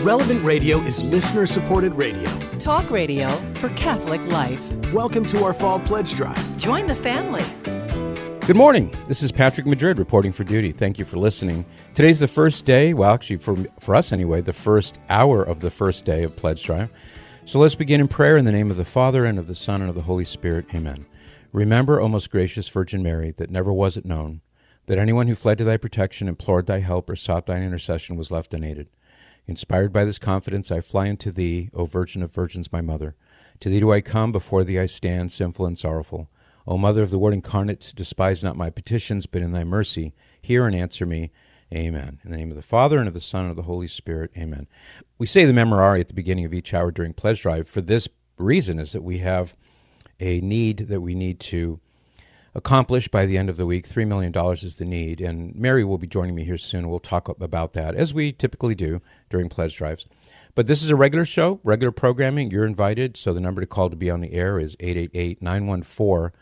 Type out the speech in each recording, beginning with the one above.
Relevant Radio is listener-supported radio. Talk radio for Catholic life. Welcome to our fall pledge drive. Join the family. Good morning. This is Patrick Madrid reporting for duty. Thank you for listening. Today's the first day, well, actually for us anyway, the first hour of the first day of Pledge Drive. So let's begin in prayer in the name of the Father, and of the Son, and of the Holy Spirit. Amen. Remember, O most gracious Virgin Mary, that never was it known that anyone who fled to thy protection, implored thy help, or sought thine intercession was left unaided. Inspired by this confidence, I fly unto thee, O Virgin of Virgins, my mother. To thee do I come, before thee I stand, sinful and sorrowful. O Mother of the Word incarnate, despise not my petitions, but in thy mercy hear and answer me. Amen. In the name of the Father, and of the Son, and of the Holy Spirit. Amen. We say the Memorare at the beginning of each hour during Pledge Drive for this reason, is that we have a need that we need to accomplish by the end of the week. $3 million is the need, and Mary will be joining me here soon. We'll talk about that, as we typically do during Pledge Drives. But this is a regular show, regular programming. You're invited, so the number to call to be on the air is 888-914-9149,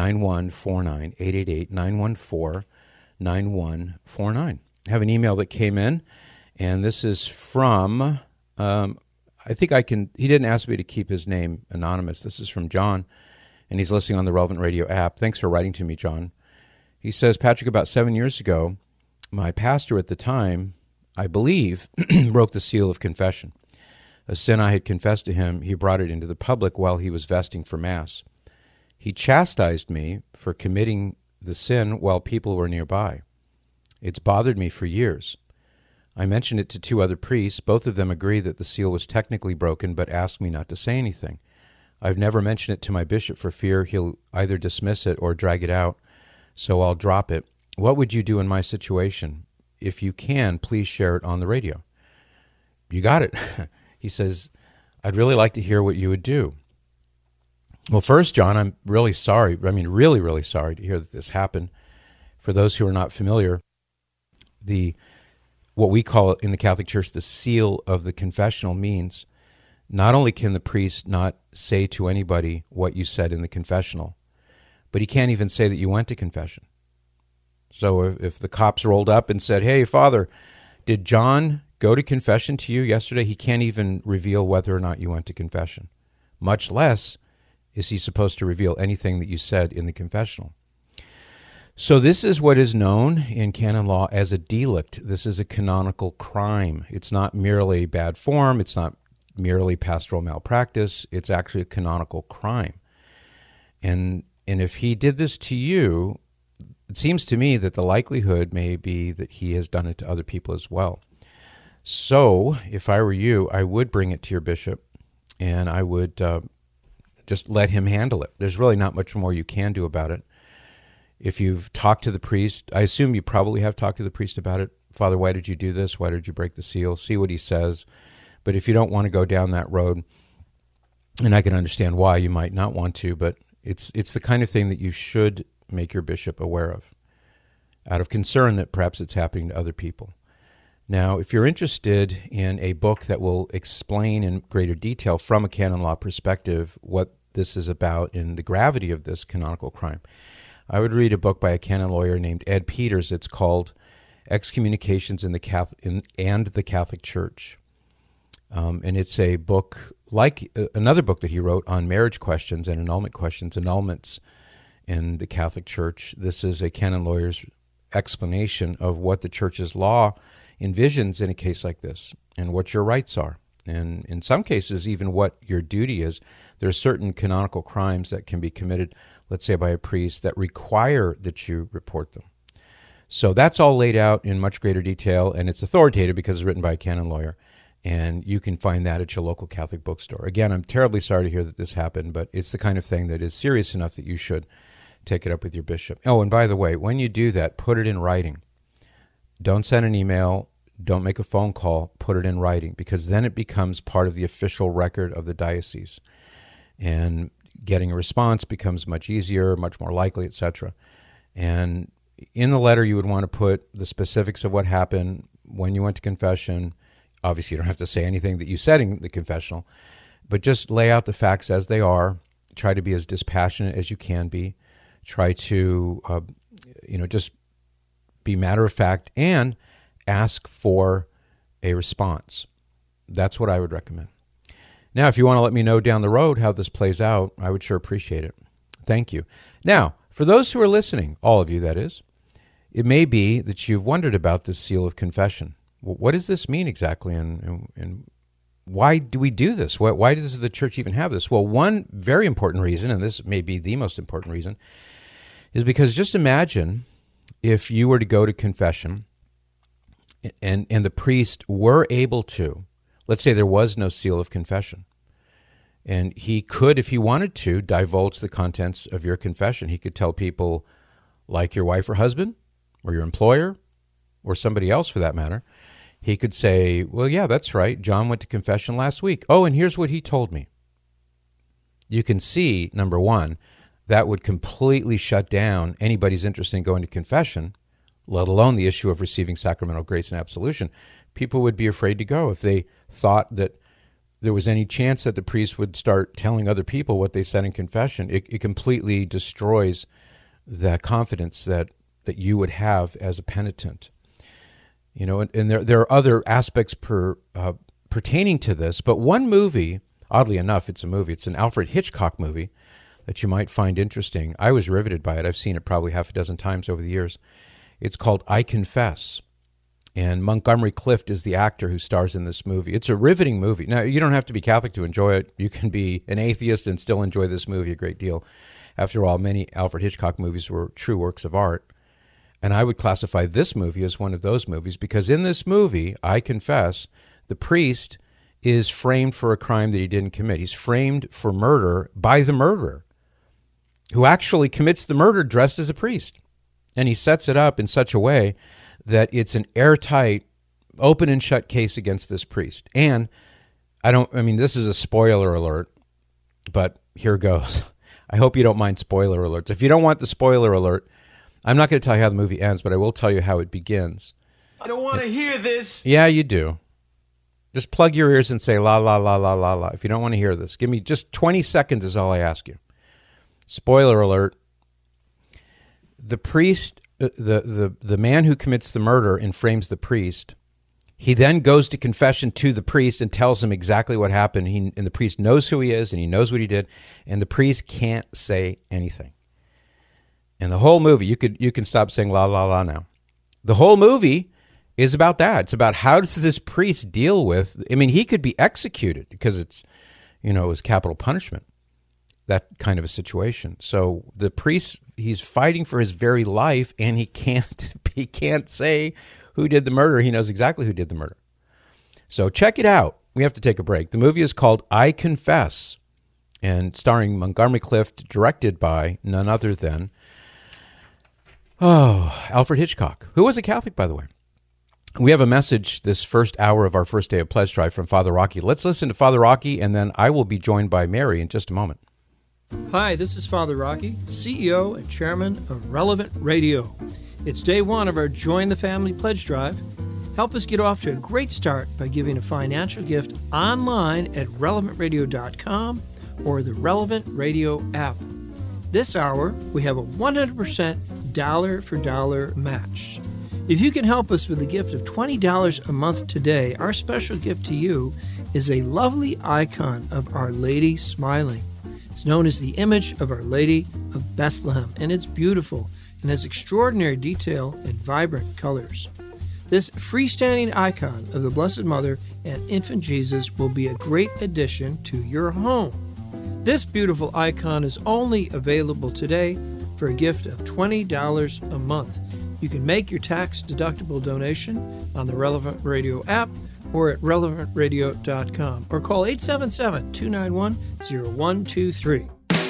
888-914-9149. I have an email that came in, and this is from, he didn't ask me to keep his name anonymous. This is from John, and he's listening on the Relevant Radio app. Thanks for writing to me, John. He says, Patrick, about 7 years ago, my pastor at the time, I believe, broke the seal of confession. A sin I had confessed to him, he brought it into the public while he was vesting for Mass. He chastised me for committing the sin while people were nearby. It's bothered me for years. I mentioned it to two other priests. Both of them agree that the seal was technically broken, but asked me not to say anything. I've never mentioned it to my bishop for fear he'll either dismiss it or drag it out, so I'll drop it. What would you do in my situation? If you can, please share it on the radio. You got it. He says, I'd really like to hear what you would do. Well, first, John, I'm really sorry. Really, really sorry to hear that this happened. For those who are not familiar, what we call in the Catholic Church the seal of the confessional means not only can the priest not say to anybody what you said in the confessional, but he can't even say that you went to confession. So if the cops rolled up and said, hey, Father, did John go to confession to you yesterday? He can't even reveal whether or not you went to confession. Much less is he supposed to reveal anything that you said in the confessional. So this is what is known in canon law as a delict. This is a canonical crime. It's not merely bad form. It's not merely pastoral malpractice. It's actually a canonical crime. And if he did this to you, it seems to me that the likelihood may be that he has done it to other people as well. So if I were you, I would bring it to your bishop, and I would just let him handle it. There's really not much more you can do about it. If you've talked to the priest, I assume you probably have talked to the priest about it. Father, why did you do this? Why did you break the seal? See what he says. But if you don't want to go down that road, and I can understand why you might not want to, but it's the kind of thing that you should make your bishop aware of, out of concern that perhaps it's happening to other people. Now, if you're interested in a book that will explain in greater detail from a canon law perspective what this is about and the gravity of this canonical crime, I would read a book by a canon lawyer named Ed Peters. It's called Excommunications in the Catholic Church. And it's a book like another book that he wrote on marriage questions and annulment questions, annulments in the Catholic Church. This is a canon lawyer's explanation of what the Church's law envisions in a case like this and what your rights are. And in some cases, even what your duty is. There are certain canonical crimes that can be committed, let's say by a priest, that require that you report them. So that's all laid out in much greater detail, and it's authoritative because it's written by a canon lawyer. And you can find that at your local Catholic bookstore. Again, I'm terribly sorry to hear that this happened, but it's the kind of thing that is serious enough that you should take it up with your bishop. Oh, and by the way, when you do that, put it in writing. Don't send an email. Don't make a phone call. Put it in writing, because then it becomes part of the official record of the diocese. And getting a response becomes much easier, much more likely, etc. And in the letter, you would want to put the specifics of what happened when you went to confession. Obviously, you don't have to say anything that you said in the confessional, but just lay out the facts as they are. Try to be as dispassionate as you can be. Try to, just be matter of fact and ask for a response. That's what I would recommend. Now, if you want to let me know down the road how this plays out, I would sure appreciate it. Thank you. Now, for those who are listening, all of you that is, it may be that you've wondered about this seal of confession. What does this mean exactly, and why do we do this? Why does the church even have this? Well, one very important reason, and this may be the most important reason, is because just imagine if you were to go to confession and the priest were able to, let's say there was no seal of confession, and he could, if he wanted to, divulge the contents of your confession. He could tell people like your wife or husband or your employer or somebody else for that matter. He could say, well, yeah, that's right. John went to confession last week. Oh, and here's what he told me. You can see, number one, that would completely shut down anybody's interest in going to confession, let alone the issue of receiving sacramental grace and absolution. People would be afraid to go if they thought that there was any chance that the priest would start telling other people what they said in confession. It completely destroys the confidence that you would have as a penitent. You know, and there are other aspects pertaining to this, but one movie, oddly enough, it's a movie. It's an Alfred Hitchcock movie that you might find interesting. I was riveted by it. I've seen it probably half a dozen times over the years. It's called I Confess, and Montgomery Clift is the actor who stars in this movie. It's a riveting movie. Now, you don't have to be Catholic to enjoy it. You can be an atheist and still enjoy this movie a great deal. After all, many Alfred Hitchcock movies were true works of art. And I would classify this movie as one of those movies because in this movie, I Confess, the priest is framed for a crime that he didn't commit. He's framed for murder by the murderer who actually commits the murder dressed as a priest. And he sets it up in such a way that it's an airtight, open and shut case against this priest. And this is a spoiler alert, but here goes. I hope you don't mind spoiler alerts. If you don't want the spoiler alert, I'm not going to tell you how the movie ends, but I will tell you how it begins. I don't want to hear this. Yeah, you do. Just plug your ears and say la, la, la, la, la, la. If you don't want to hear this, give me just 20 seconds is all I ask you. Spoiler alert. The priest, the man who commits the murder and frames the priest, he then goes to confession to the priest and tells him exactly what happened. And the priest knows who he is and he knows what he did, and the priest can't say anything. And the whole movie, you can stop saying la, la, la now. The whole movie is about that. It's about how does this priest deal with, he could be executed because it's, it was capital punishment, that kind of a situation. So the priest, he's fighting for his very life and he can't say who did the murder. He knows exactly who did the murder. So check it out. We have to take a break. The movie is called I Confess and starring Montgomery Clift, directed by none other than Alfred Hitchcock, who was a Catholic, by the way. We have a message this first hour of our first day of Pledge Drive from Father Rocky. Let's listen to Father Rocky, and then I will be joined by Mary in just a moment. Hi, this is Father Rocky, CEO and Chairman of Relevant Radio. It's day one of our Join the Family Pledge Drive. Help us get off to a great start by giving a financial gift online at relevantradio.com or the Relevant Radio app. This hour, we have a 100% dollar-for-dollar match. If you can help us with a gift of $20 a month today, our special gift to you is a lovely icon of Our Lady smiling. It's known as the image of Our Lady of Bethlehem, and it's beautiful and has extraordinary detail and vibrant colors. This freestanding icon of the Blessed Mother and Infant Jesus will be a great addition to your home. This beautiful icon is only available today for a gift of $20 a month. You can make your tax-deductible donation on the Relevant Radio app or at relevantradio.com or call 877-291-0123.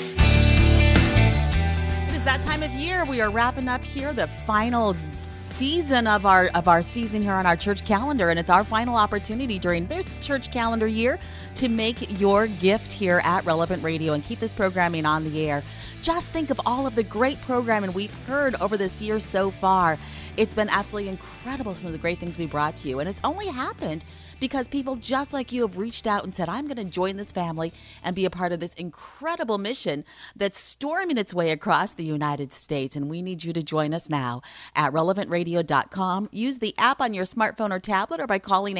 It is that time of year. We are wrapping up here the final season of our season here on our church calendar, and it's our final opportunity during this church calendar year to make your gift here at Relevant Radio and keep this programming on the air. Just think of all of the great programming we've heard over this year so far. It's been absolutely incredible, some of the great things we brought to you, and it's only happened because people just like you have reached out and said, I'm going to join this family and be a part of this incredible mission that's storming its way across the United States, and we need you to join us now at relevantradio.com relevantradio.com. Use the app on your smartphone or tablet or by calling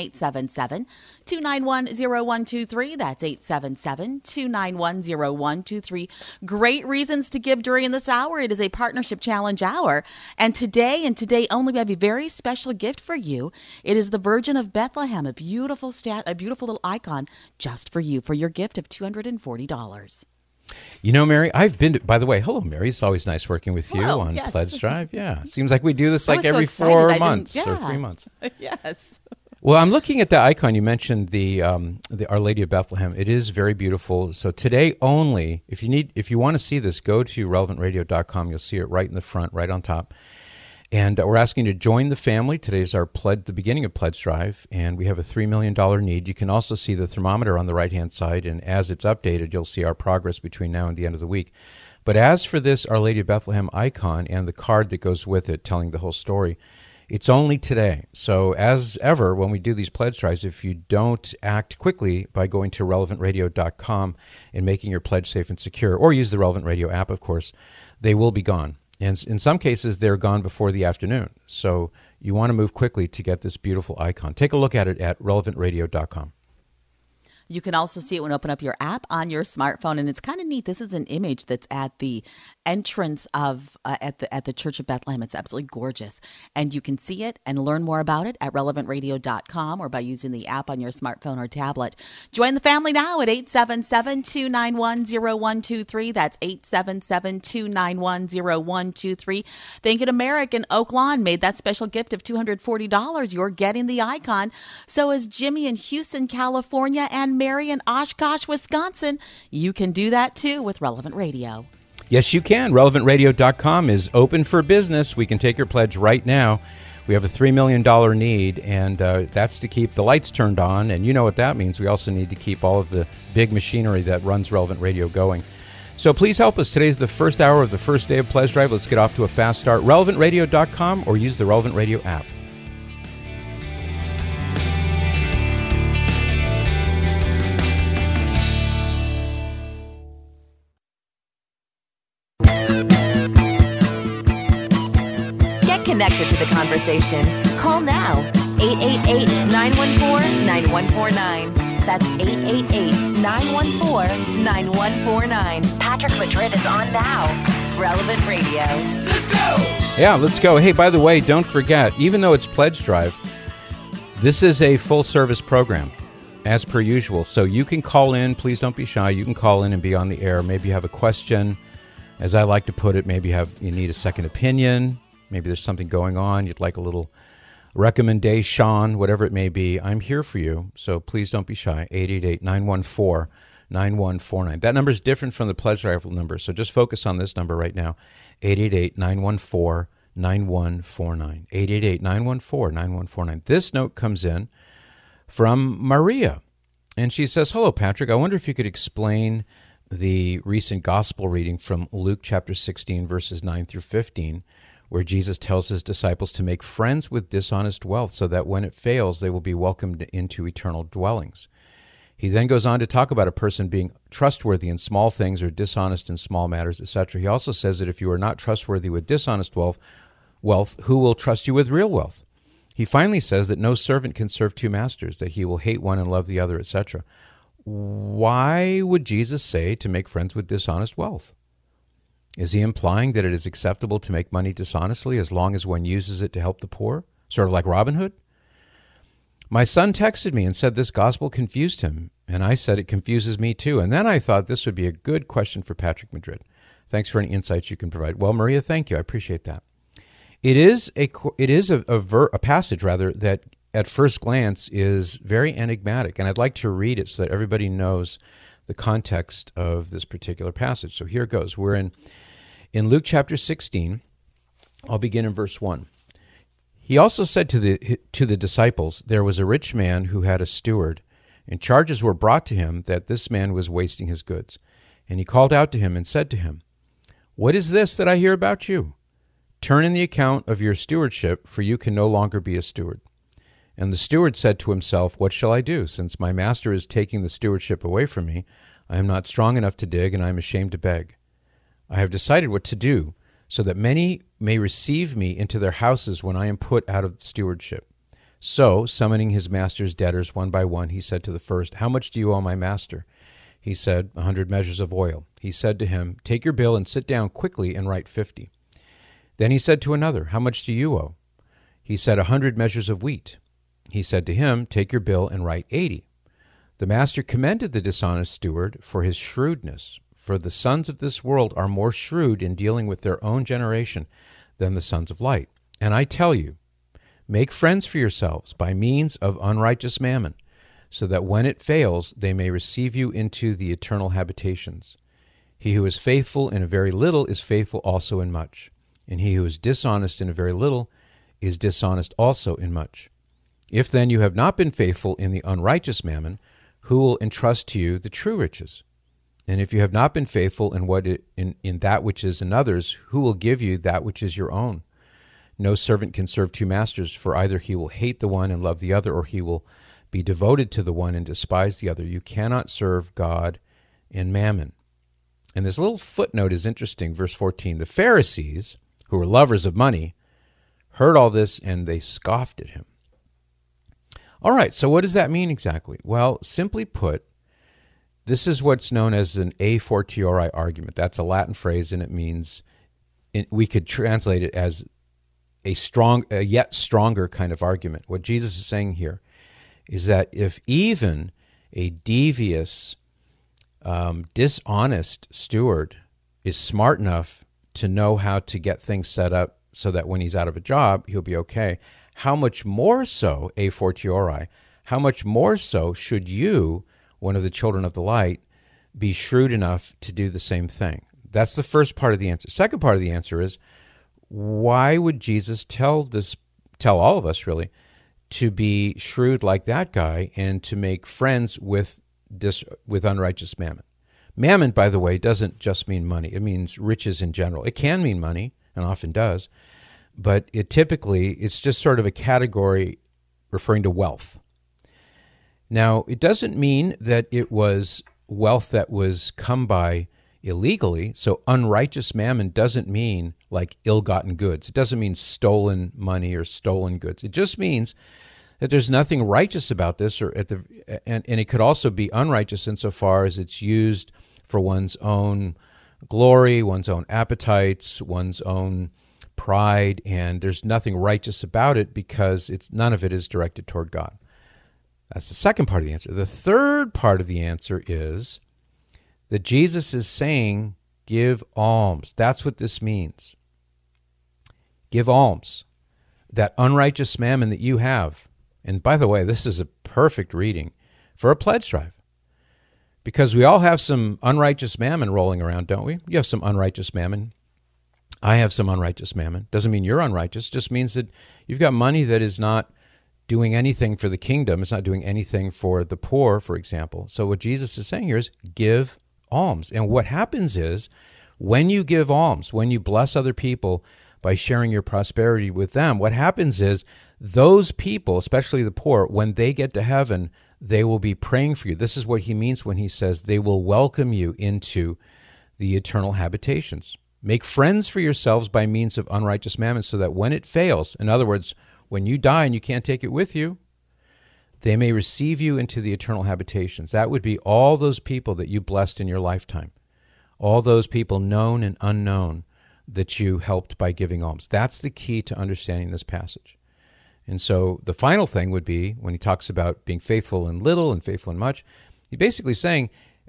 877-291-0123. That's 877-291-0123. Great reasons to give during this hour. It is a partnership challenge hour. And today only, we have a very special gift for you. It is the Virgin of Bethlehem, a beautiful little icon just for you, for your gift of $240. You know, Mary, I've been to, by the way, hello, Mary. It's always nice working with you on yes. Pledge Drive. Yeah. Seems like we do this like every so 4 months or 3 months. Yes. Well, I'm looking at the icon. You mentioned the Our Lady of Bethlehem. It is very beautiful. So today only, if you want to see this, go to relevantradio.com. You'll see it right in the front, right on top. And we're asking you to join the family. Today is the beginning of Pledge Drive, and we have a $3 million need. You can also see the thermometer on the right-hand side, and as it's updated, you'll see our progress between now and the end of the week. But as for this Our Lady of Bethlehem icon and the card that goes with it telling the whole story, it's only today. So as ever, when we do these pledge drives, if you don't act quickly by going to relevantradio.com and making your pledge safe and secure, or use the Relevant Radio app, of course, they will be gone. And in some cases, they're gone before the afternoon. So you want to move quickly to get this beautiful icon. Take a look at it at relevantradio.com. You can also see it when you open up your app on your smartphone, and it's kind of neat. This is an image that's at the entrance of at the Church of Bethlehem. It's absolutely gorgeous, and you can see it and learn more about it at relevantradio.com or by using the app on your smartphone or tablet. Join the family now at 877-291-0123. That's 877-291-0123. Thank you to Merrick in Oak Lawn, made that special gift of $240. You're getting the icon. So is Jimmy in Houston, California, and Mary in Oshkosh, Wisconsin. You can do that too with Relevant Radio. Yes, you can. RelevantRadio.com is open for business. We can take your pledge right now. We have a $3 million need, and that's to keep the lights turned on. And you know what that means. We also need to keep all of the big machinery that runs Relevant Radio going. So please help us. Today's the first hour of the first day of Pledge Drive. Let's get off to a fast start. RelevantRadio.com or use the Relevant Radio app. Connected to the conversation. Call now. 888-914-9149. That's 888-914-9149. Patrick Madrid is on now. Relevant Radio. Let's go! Yeah, let's go. Hey, by the way, don't forget, even though it's Pledge Drive, this is a full-service program, as per usual. So you can call in. Please don't be shy. You can call in and be on the air. Maybe you have a question. As I like to put it, maybe you need a second opinion. Maybe there's something going on. You'd like a little recommendation, whatever it may be. I'm here for you, so please don't be shy. 888-914-9149. That number is different from the Pledge Drive number, so just focus on this number right now, 888-914-9149. 888-914-9149. This note comes in from Maria, and she says, "Hello, Patrick. I wonder if you could explain the recent gospel reading from Luke chapter 16, verses 9 through 15, where Jesus tells his disciples to make friends with dishonest wealth so that when it fails, they will be welcomed into eternal dwellings. He then goes on to talk about a person being trustworthy in small things or dishonest in small matters, etc. He also says that if you are not trustworthy with dishonest wealth, who will trust you with real wealth? He finally says that no servant can serve two masters, that he will hate one and love the other, etc. Why would Jesus say to make friends with dishonest wealth? Is he implying that it is acceptable to make money dishonestly as long as one uses it to help the poor? Sort of like Robin Hood? My son texted me and said this gospel confused him, and I said it confuses me too. And then I thought this would be a good question for Patrick Madrid. Thanks for any insights you can provide. Well, Maria, thank you. I appreciate that. It is a passage rather that at first glance is very enigmatic, and I'd like to read it so that everybody knows the context of this particular passage. So here it goes. We're in Luke chapter 16. I'll begin in verse 1. He also said to the disciples, there was a rich man who had a steward, and charges were brought to him that this man was wasting his goods. And he called out to him and said to him, what is this that I hear about you? Turn in the account of your stewardship, for you can no longer be a steward. And the steward said to himself, what shall I do? Since my master is taking the stewardship away from me, I am not strong enough to dig, and I am ashamed to beg. I have decided what to do, so that many may receive me into their houses when I am put out of stewardship. So, summoning his master's debtors one by one, he said to the first, 'How much do you owe my master?' He said, 100 measures of oil. He said to him, 'Take your bill and sit down quickly and write 50. Then he said to another, 'How much do you owe?' He said, 100 measures of wheat. He said to him, 'Take your bill and write 80. The master commended the dishonest steward for his shrewdness, for the sons of this world are more shrewd in dealing with their own generation than the sons of light. And I tell you, make friends for yourselves by means of unrighteous mammon, so that when it fails, they may receive you into the eternal habitations. He who is faithful in a very little is faithful also in much, and he who is dishonest in a very little is dishonest also in much. If then you have not been faithful in the unrighteous mammon, who will entrust to you the true riches? And if you have not been faithful in that which is another's, who will give you that which is your own? No servant can serve two masters, for either he will hate the one and love the other, or he will be devoted to the one and despise the other. You cannot serve God and mammon. And this little footnote is interesting, verse 14. The Pharisees, who were lovers of money, heard all this and they scoffed at him. All right, so what does that mean exactly? Well, simply put, this is what's known as an a fortiori argument. That's a Latin phrase, and it means, we could translate it as a yet stronger kind of argument. What Jesus is saying here is that if even a devious, dishonest steward is smart enough to know how to get things set up so that when he's out of a job, he'll be okay, how much more so, a fortiori, how much more so should you, one of the children of the light, be shrewd enough to do the same thing? That's the first part of the answer. Second part of the answer is, why would Jesus tell all of us, really, to be shrewd like that guy and to make friends with unrighteous mammon? Mammon, by the way, doesn't just mean money. It means riches in general. It can mean money, and often does, but it's just sort of a category referring to wealth. Now, it doesn't mean that it was wealth that was come by illegally. So unrighteous mammon doesn't mean like ill-gotten goods. It doesn't mean stolen money or stolen goods. It just means that there's nothing righteous about this, and it could also be unrighteous insofar as it's used for one's own glory, one's own appetites, one's own pride, and there's nothing righteous about it because none of it is directed toward God. That's the second part of the answer. The third part of the answer is that Jesus is saying, give alms. That's what this means. Give alms. That unrighteous mammon that you have. And by the way, this is a perfect reading for a pledge drive, because we all have some unrighteous mammon rolling around, don't we? You have some unrighteous mammon. I have some unrighteous mammon. Doesn't mean you're unrighteous. Just means that you've got money that is not doing anything for the kingdom. It's not doing anything for the poor, for example. So what Jesus is saying here is give alms. And what happens is when you give alms, when you bless other people by sharing your prosperity with them, what happens is those people, especially the poor, when they get to heaven, they will be praying for you. This is what he means when he says they will welcome you into the eternal habitations. Make friends for yourselves by means of unrighteous mammon, so that when it fails, in other words, when you die and you can't take it with you, they may receive you into the eternal habitations. That would be all those people that you blessed in your lifetime, all those people known and unknown that you helped by giving alms. That's the key to understanding this passage. And so the final thing would be, when he talks about being faithful in little and faithful in much, he's basically saying,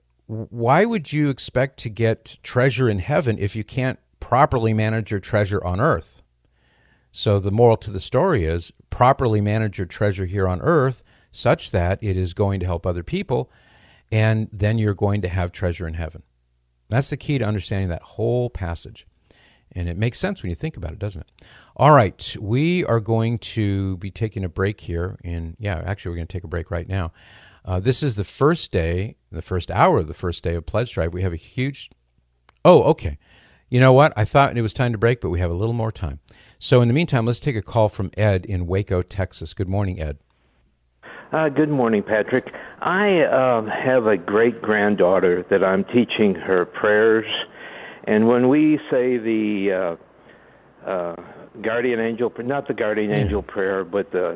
why would you expect to get treasure in heaven if you can't properly manage your treasure on earth? So the moral to the story is, properly manage your treasure here on earth such that it is going to help other people, and then you're going to have treasure in heaven. That's the key to understanding that whole passage. And it makes sense when you think about it, doesn't it? All right, we are going to be taking a break here. Actually, we're going to take a break right now. This is the first hour of the first day of Pledge Drive. We have a huge... Oh, okay. You know what? I thought it was time to break, but we have a little more time. So in the meantime, let's take a call from Ed in Waco, Texas. Good morning, Ed. Good morning, Patrick. I have a great-granddaughter that I'm teaching her prayers, and when we say the guardian angel, not the guardian angel prayer, but the,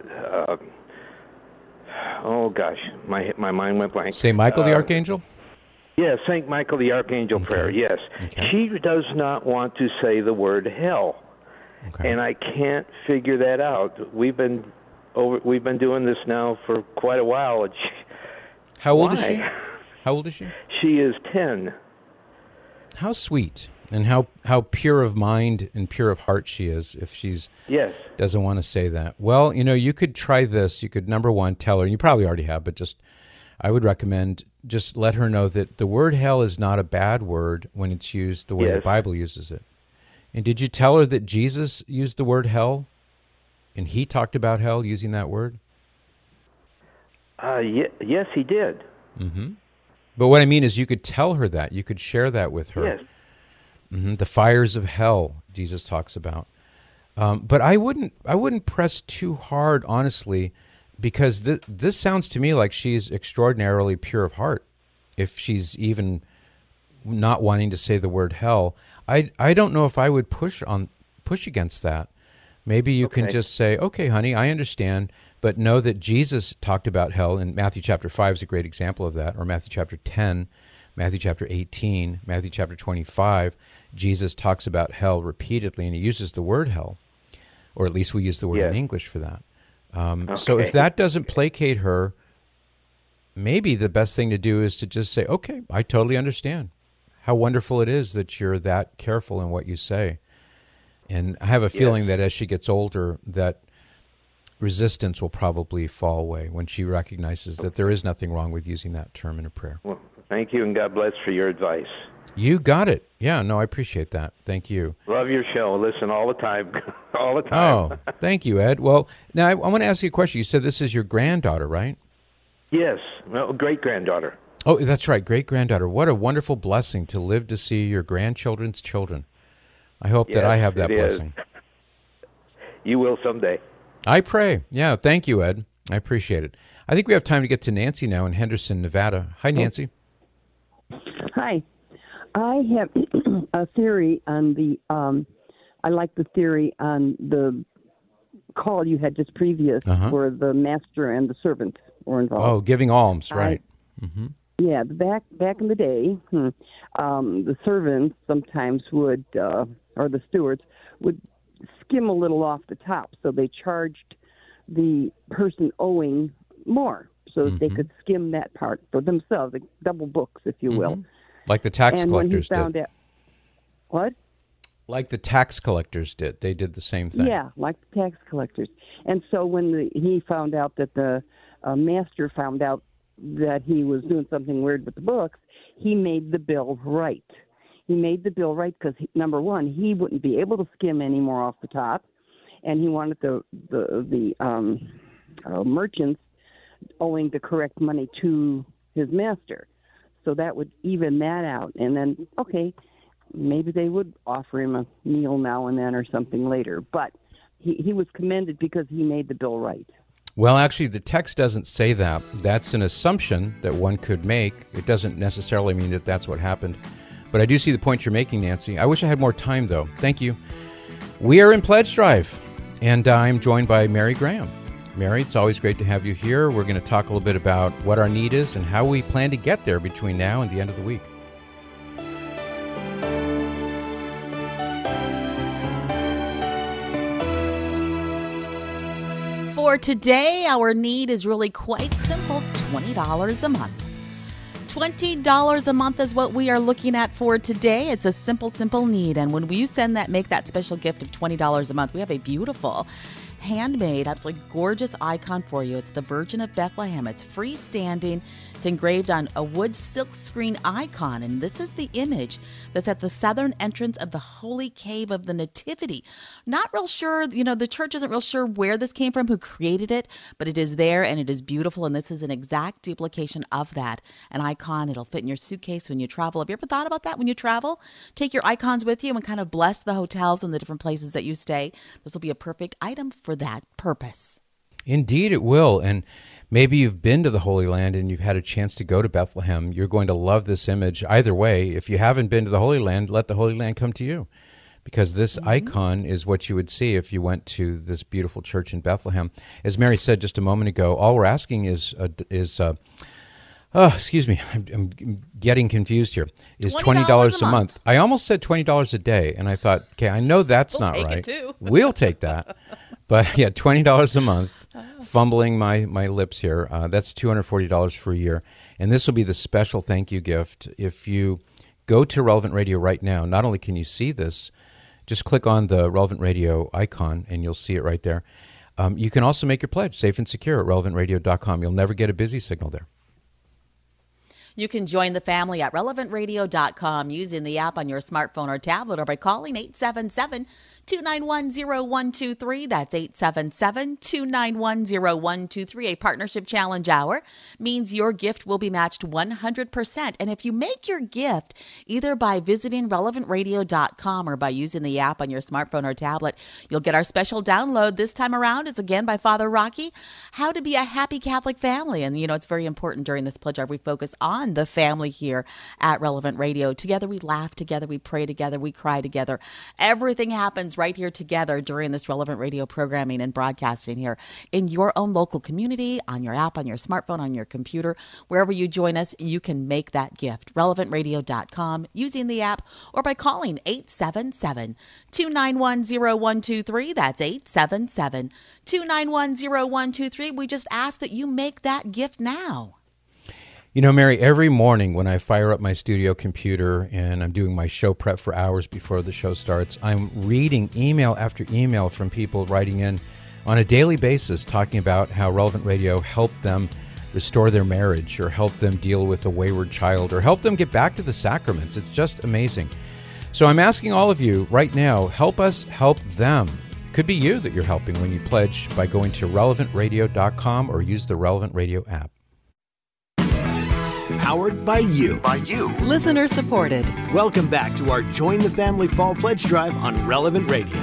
oh gosh, my mind went blank. St. Michael the Archangel? Yes, St. Michael the Archangel prayer, yes. Okay. She does not want to say the word hell. Okay. And I can't figure that out. We've been doing this now for quite a while. And How old is she? How old is she? She is 10. How sweet and how pure of mind and pure of heart she is if she's doesn't want to say that. Well, you could try this. You could, number one, tell her, and you probably already have, but I would recommend just let her know that the word hell is not a bad word when it's used the way the Bible uses it. And did you tell her that Jesus used the word hell? And he talked about hell using that word? Yes, he did. Mm-hmm. But what I mean is you could tell her that. You could share that with her. Yes. Mm-hmm. The fires of hell, Jesus talks about. But I wouldn't press too hard, honestly, because this sounds to me like she's extraordinarily pure of heart. If she's even not wanting to say the word hell, I don't know if I would push against that. Maybe you can just say, okay, honey, I understand, but know that Jesus talked about hell, and Matthew chapter 5 is a great example of that, or Matthew chapter 10, Matthew chapter 18, Matthew chapter 25. Jesus talks about hell repeatedly, and he uses the word hell, or at least we use the word in English for that. So if that doesn't placate her, maybe the best thing to do is to just say, okay, I totally understand. How wonderful it is that you're that careful in what you say. And I have a feeling that as she gets older, that resistance will probably fall away when she recognizes that there is nothing wrong with using that term in a prayer. Well, thank you, and God bless for your advice. You got it. Yeah, no, I appreciate that. Thank you. Love your show. Listen all the time. All the time. Oh, thank you, Ed. Well, now I want to ask you a question. You said this is your granddaughter, right? Yes, well, great-granddaughter. Oh, that's right, great-granddaughter. What a wonderful blessing to live to see your grandchildren's children. I hope that I have that blessing. You will someday. I pray. Yeah, thank you, Ed. I appreciate it. I think we have time to get to Nancy now in Henderson, Nevada. Hi, Nancy. Hi. I have a theory on the, I like the theory on the call you had just previous where the master and the servant were involved. Oh, giving alms, right. Mm-hmm. Yeah, back in the day, the servants sometimes would, or the stewards, would skim a little off the top, so they charged the person owing more, so that they could skim that part for themselves, like double books, if you will. Like the tax collectors did. What? Like the tax collectors did. They did the same thing. Yeah, like the tax collectors. And so when he found out that the master found out that he was doing something weird with the books, he made the bill right. He made the bill right because, number one, he wouldn't be able to skim any more off the top, and he wanted the merchants owing the correct money to his master. So that would even that out. And then, okay, maybe they would offer him a meal now and then or something later. But he was commended because he made the bill right. Well, actually, the text doesn't say that. That's an assumption that one could make. It doesn't necessarily mean that that's what happened. But I do see the point you're making, Nancy. I wish I had more time, though. Thank you. We are in Pledge Drive, and I'm joined by Mary Graham. Mary, it's always great to have you here. We're going to talk a little bit about what our need is and how we plan to get there between now and the end of the week. For today, our need is really quite simple, $20 a month. $20 a month is what we are looking at for today. It's a simple need. And when you make that special gift of $20 a month, we have a beautiful handmade, absolutely gorgeous icon for you. It's the Virgin of Bethlehem. It's freestanding. It's engraved on a wood silk screen icon, and this is the image that's at the southern entrance of the Holy Cave of the Nativity. Not real sure, the church isn't real sure where this came from, who created it, but it is there, and it is beautiful, and this is an exact duplication of that. An icon, it'll fit in your suitcase when you travel. Have you ever thought about that when you travel? Take your icons with you and kind of bless the hotels and the different places that you stay. This will be a perfect item for that purpose. Indeed, it will, and maybe you've been to the Holy Land and you've had a chance to go to Bethlehem. You're going to love this image. Either way, if you haven't been to the Holy Land, let the Holy Land come to you, because this icon is what you would see if you went to this beautiful church in Bethlehem. As Mary said just a moment ago, all we're asking is excuse me, I'm getting confused here, is $20 a month. I almost said $20 a day, and I thought, okay, I know that's not right. We'll take it too. We'll take that. But yeah, $20 a month, fumbling my lips here. That's $240 for a year. And this will be the special thank you gift. If you go to Relevant Radio right now, not only can you see this, just click on the Relevant Radio icon and you'll see it right there. You can also make your pledge safe and secure at relevantradio.com. You'll never get a busy signal there. You can join the family at relevantradio.com using the app on your smartphone or tablet or by calling 877-291-0123. That's 877-291-0123. A partnership challenge hour means your gift will be matched 100%. And if you make your gift either by visiting relevantradio.com or by using the app on your smartphone or tablet, you'll get our special download. This time around is again by Father Rocky, How to Be a Happy Catholic Family. And you know, it's very important during this pledge drive we focus on the family here at Relevant Radio. Together we laugh together, we pray together, we cry together. Everything happens right here together during this Relevant Radio programming and broadcasting here in your own local community, on your app, on your smartphone, on your computer. Wherever you join us, you can make that gift. relevantradio.com, using the app, or by calling 877-291-0123. That's 877-291-0123. We just ask that you make that gift now. You know, Mary, every morning when I fire up my studio computer and I'm doing my show prep for hours before the show starts, I'm reading email after email from people writing in on a daily basis talking about how Relevant Radio helped them restore their marriage or help them deal with a wayward child or help them get back to the sacraments. It's just amazing. So I'm asking all of you right now, help us help them. It could be you that you're helping when you pledge by going to relevantradio.com or use the Relevant Radio app. Powered by you. Listener supported. Welcome back to our Join the Family Fall Pledge Drive on Relevant Radio.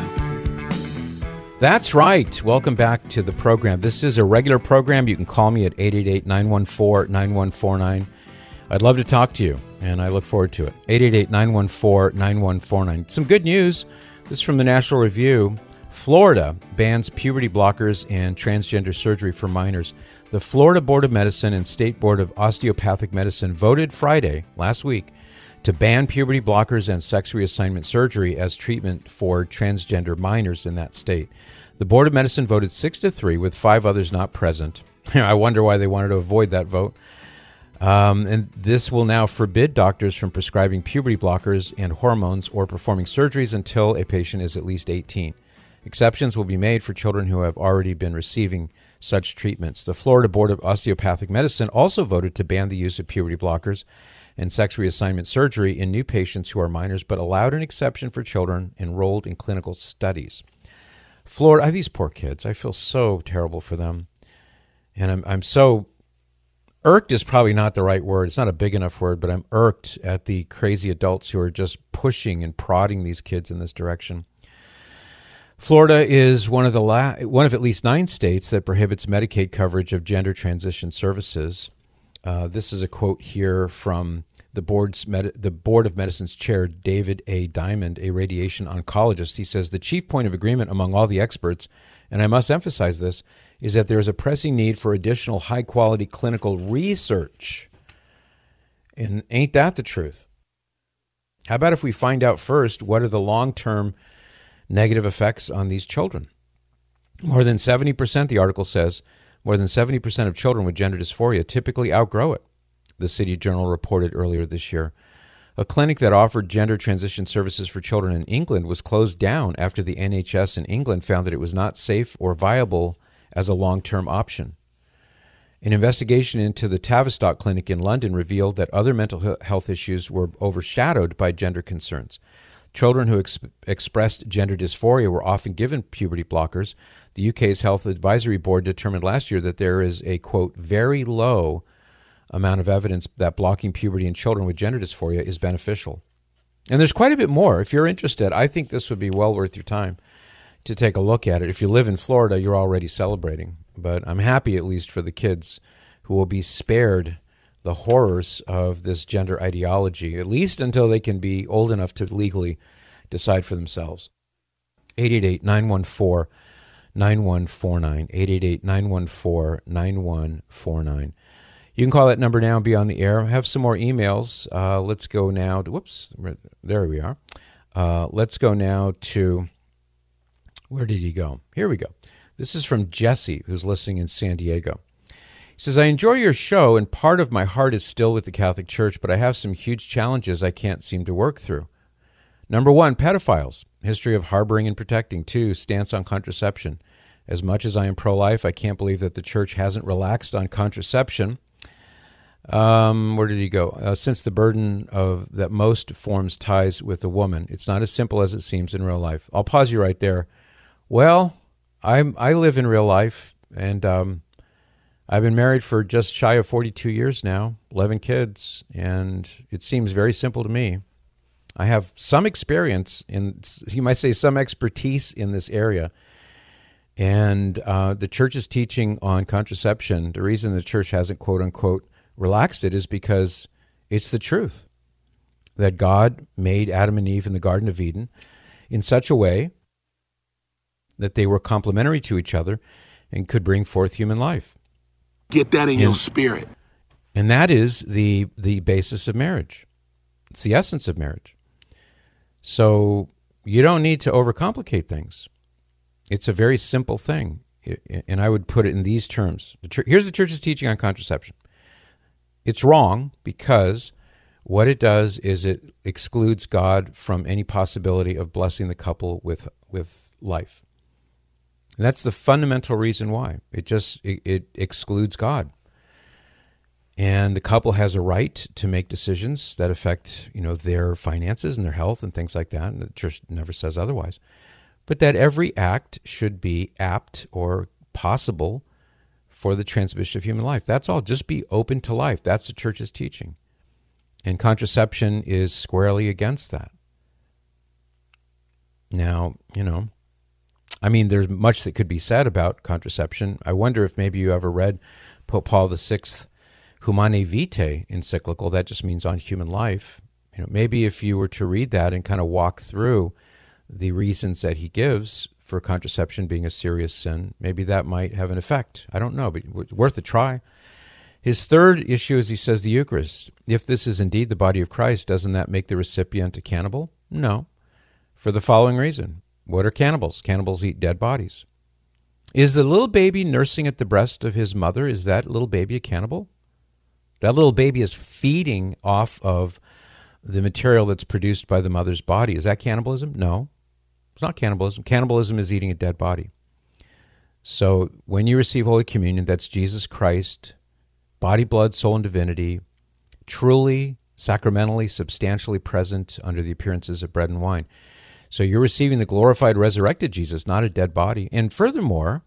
That's right. Welcome back to the program. This is a regular program. You can call me at 888-914-9149. I'd love to talk to you, and I look forward to it. 888-914-9149. Some good news. This is from the National Review. Florida bans puberty blockers and transgender surgery for minors. The Florida Board of Medicine and State Board of Osteopathic Medicine voted Friday, last week, to ban puberty blockers and sex reassignment surgery as treatment for transgender minors in that state. The Board of Medicine voted 6-3 with 5 others not present. I wonder why they wanted to avoid that vote. And this will now forbid doctors from prescribing puberty blockers and hormones or performing surgeries until a patient is at least 18. Exceptions will be made for children who have already been receiving such treatments. The Florida Board of Osteopathic Medicine also voted to ban the use of puberty blockers and sex reassignment surgery in new patients who are minors, but allowed an exception for children enrolled in clinical studies. Florida, these poor kids, I feel so terrible for them. And I'm so irked is probably not the right word. It's not a big enough word, but I'm irked at the crazy adults who are just pushing and prodding these kids in this direction. Florida is one of at least 9 states that prohibits Medicaid coverage of gender transition services. This is a quote here from the Board of Medicine's chair, David A. Diamond, a radiation oncologist. He says the chief point of agreement among all the experts, and I must emphasize this, is that there is a pressing need for additional high-quality clinical research. And ain't that the truth? How about if we find out first what are the long-term negative effects on these children? More than 70%, the article says, more than 70% of children with gender dysphoria typically outgrow it, the City Journal reported earlier this year. A clinic that offered gender transition services for children in England was closed down after the NHS in England found that it was not safe or viable as a long-term option. An investigation into the Tavistock Clinic in London revealed that other mental health issues were overshadowed by gender concerns. Children who expressed gender dysphoria were often given puberty blockers. The UK's Health Advisory Board determined last year that there is a, quote, very low amount of evidence that blocking puberty in children with gender dysphoria is beneficial. And there's quite a bit more. If you're interested, I think this would be well worth your time to take a look at it. If you live in Florida, you're already celebrating. But I'm happy, at least for the kids who will be spared the horrors of this gender ideology, at least until they can be old enough to legally decide for themselves. 888-914-9149, 888-914-9149. You can call that number now and be on the air. I have some more emails. Let's go now to, whoops, there we are. Let's go now to, where did he go? Here we go. This is from Jesse, who's listening in San Diego. He says, I enjoy your show, and part of my heart is still with the Catholic Church, but I have some huge challenges I can't seem to work through. Number 1, pedophiles, history of harboring and protecting. 2, stance on contraception. As much as I am pro-life, I can't believe that the Church hasn't relaxed on contraception. Where did he go? Since the burden of that most forms ties with a woman, it's not as simple as it seems in real life. I'll pause you right there. Well, I live in real life, and I've been married for just shy of 42 years now, 11 kids, and it seems very simple to me. I have some experience in, you might say, some expertise in this area. And the Church's teaching on contraception, the reason the Church hasn't, quote unquote, relaxed it is because it's the truth that God made Adam and Eve in the Garden of Eden in such a way that they were complementary to each other and could bring forth human life. Get that in your spirit. And that is the basis of marriage. It's the essence of marriage. So you don't need to overcomplicate things. It's a very simple thing. And I would put it in these terms. Here's the Church's teaching on contraception. It's wrong because what it does is it excludes God from any possibility of blessing the couple with life. And that's the fundamental reason why. It excludes God. And the couple has a right to make decisions that affect, their finances and their health and things like that. And the Church never says otherwise. But that every act should be apt or possible for the transmission of human life. That's all. Just be open to life. That's the Church's teaching. And contraception is squarely against that. Now, there's much that could be said about contraception. I wonder if maybe you ever read Pope Paul VI Humanae Vitae encyclical. That just means on human life. Maybe if you were to read that and kind of walk through the reasons that he gives for contraception being a serious sin, maybe that might have an effect. I don't know, but it's worth a try. His third issue is he says the Eucharist. If this is indeed the body of Christ, doesn't that make the recipient a cannibal? No, for the following reason. What are cannibals? Cannibals eat dead bodies. Is the little baby nursing at the breast of his mother, is that little baby a cannibal? That little baby is feeding off of the material that's produced by the mother's body. Is that cannibalism? No, it's not cannibalism. Cannibalism is eating a dead body. So when you receive Holy Communion, that's Jesus Christ, body, blood, soul, and divinity, truly, sacramentally, substantially present under the appearances of bread and wine. So you're receiving the glorified, resurrected Jesus, not a dead body. And furthermore,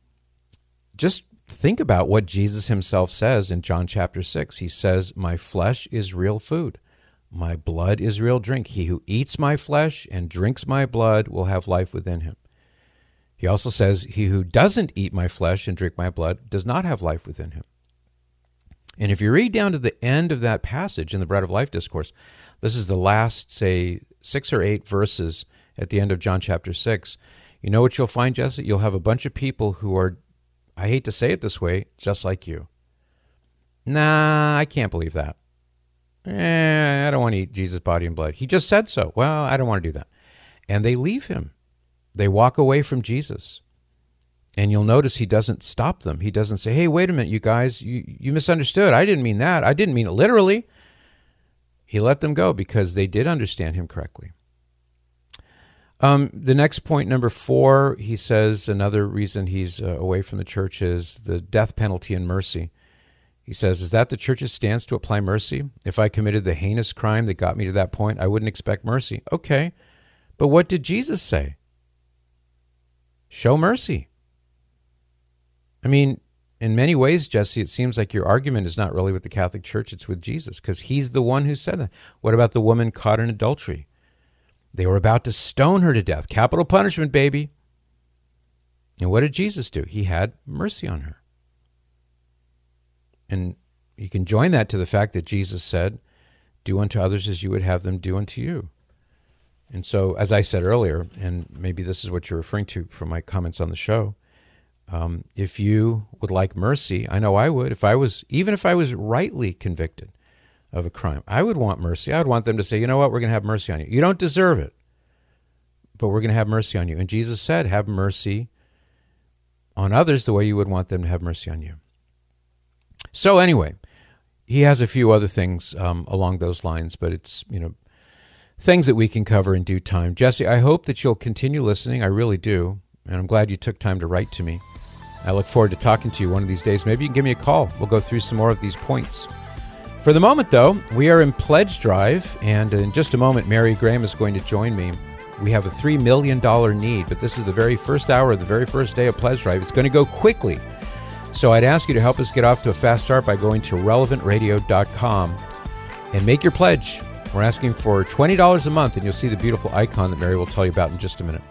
just think about what Jesus himself says in John chapter 6. He says, my flesh is real food. My blood is real drink. He who eats my flesh and drinks my blood will have life within him. He also says, he who doesn't eat my flesh and drink my blood does not have life within him. And if you read down to the end of that passage in the Bread of Life discourse, this is the last, say, 6 or 8 verses at the end of John chapter 6. You know what you'll find, Jesse? You'll have a bunch of people who are, I hate to say it this way, just like you. Nah, I can't believe that. I don't want to eat Jesus' body and blood. He just said so. Well, I don't want to do that. And they leave him. They walk away from Jesus. And you'll notice he doesn't stop them. He doesn't say, hey, wait a minute, you guys, you misunderstood. I didn't mean that. I didn't mean it literally. He let them go because they did understand him correctly. The next point, number 4, he says another reason he's away from the Church is the death penalty and mercy. He says, is that the Church's stance to apply mercy? If I committed the heinous crime that got me to that point, I wouldn't expect mercy. Okay, but what did Jesus say? Show mercy. I mean, in many ways, Jesse, it seems like your argument is not really with the Catholic Church, it's with Jesus, because he's the one who said that. What about the woman caught in adultery? They were about to stone her to death. Capital punishment, baby. And what did Jesus do? He had mercy on her. And you can join that to the fact that Jesus said, do unto others as you would have them do unto you. And so, as I said earlier, and maybe this is what you're referring to from my comments on the show, if you would like mercy, I know I would. Even if I was rightly convicted of a crime, I would want mercy. I would want them to say, you know what, we're going to have mercy on you. You don't deserve it, but we're going to have mercy on you. And Jesus said, have mercy on others the way you would want them to have mercy on you. So anyway, he has a few other things along those lines, but it's, things that we can cover in due time. Jesse, I hope that you'll continue listening. I really do. And I'm glad you took time to write to me. I look forward to talking to you one of these days. Maybe you can give me a call. We'll go through some more of these points. For the moment, though, we are in Pledge Drive, and in just a moment, Mary Graham is going to join me. We have a $3 million need, but this is the very first hour of the very first day of Pledge Drive. It's going to go quickly. So I'd ask you to help us get off to a fast start by going to relevantradio.com and make your pledge. We're asking for $20 a month, and you'll see the beautiful icon that Mary will tell you about in just a minute.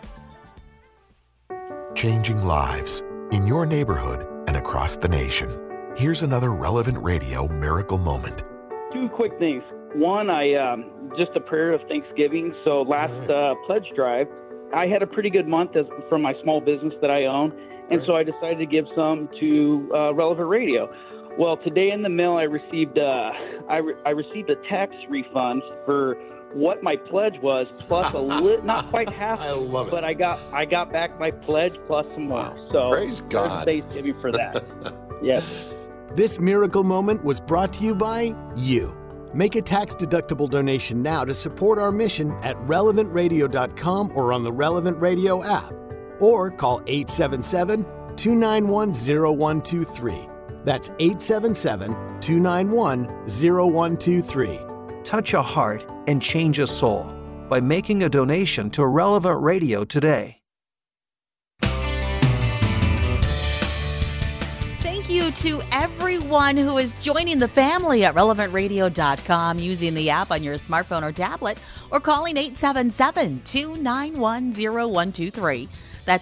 Changing lives in your neighborhood and across the nation. Here's another Relevant Radio miracle moment. Two quick things. One, just a prayer of thanksgiving. So last Pledge Drive, I had a pretty good month from my small business that I own, and so I decided to give some to Relevant Radio. Well, today in the mail, I received a tax refund for what my pledge was, plus not quite half. I love it. But I got back my pledge plus some more. Wow. So praise God. Thanksgiving for that. Yes. This miracle moment was brought to you by you. Make a tax-deductible donation now to support our mission at relevantradio.com or on the Relevant Radio app. Or call 877-291-0123. That's 877-291-0123. Touch a heart and change a soul by making a donation to Relevant Radio today. Thank you to everyone who is joining the family at relevantradio.com using the app on your smartphone or tablet or calling 877-291-0123. That's